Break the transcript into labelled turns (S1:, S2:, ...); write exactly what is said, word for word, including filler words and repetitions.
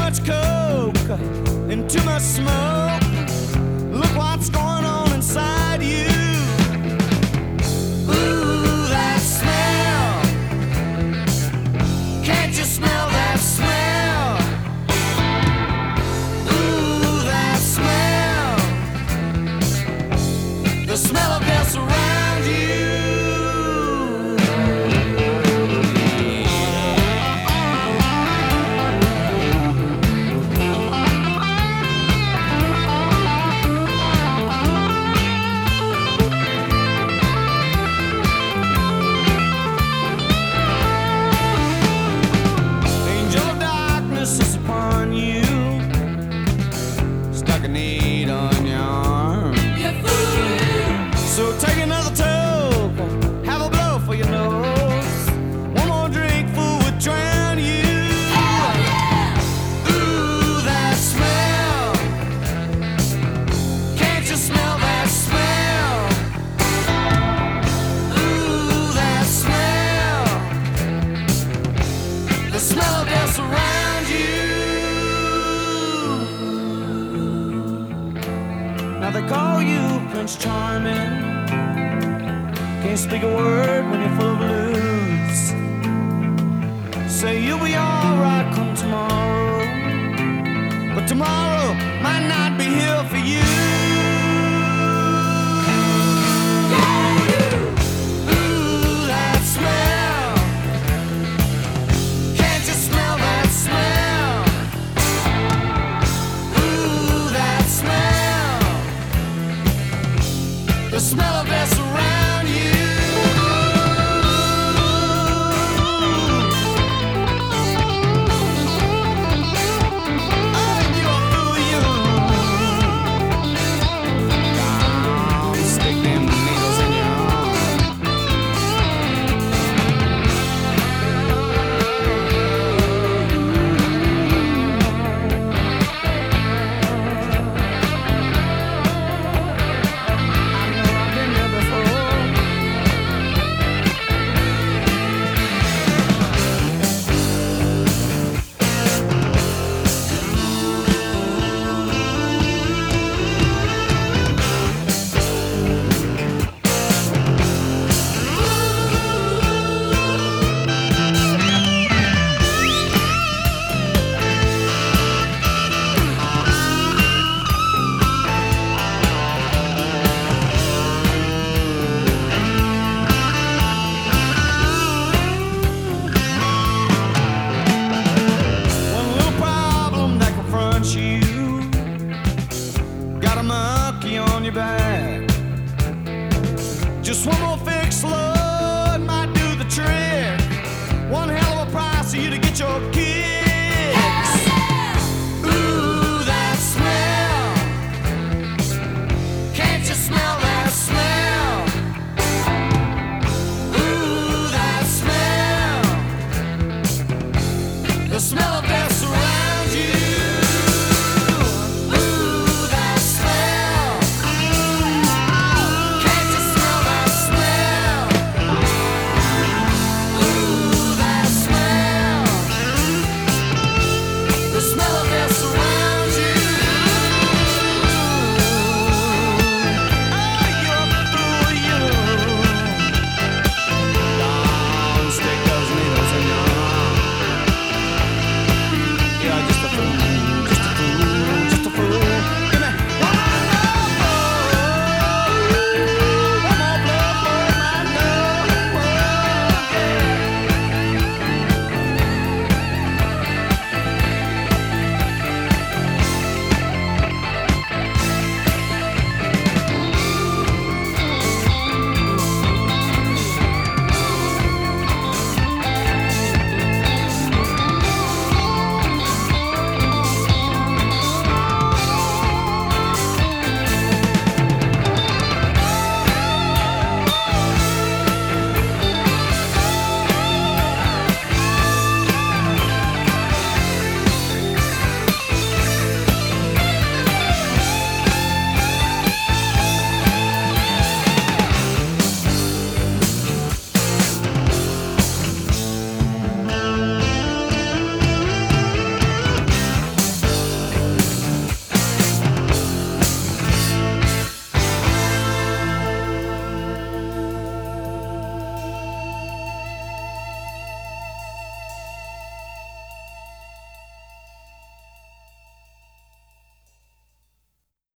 S1: much coke and too much smoke. Look what's going on inside you. Ooh, that smell. Can't you smell that smell? Ooh, that smell. The smell of death around you. Is upon you, stuck a need on your arm. You fool! So take another toke, have a blow for your nose. One more drink, fool, would drown you. Hell yeah! Ooh, that smell. Can't you smell that smell? Ooh, that smell. The smell of death around. Now they call you Prince Charming. Can't speak a word when you're full of blues. Say you'll be alright come tomorrow, but tomorrow might not be here for you. The smell of death around you. Oh, you are fool, you. Don't stick them needles in your arm. Got a monkey on your back. Just one more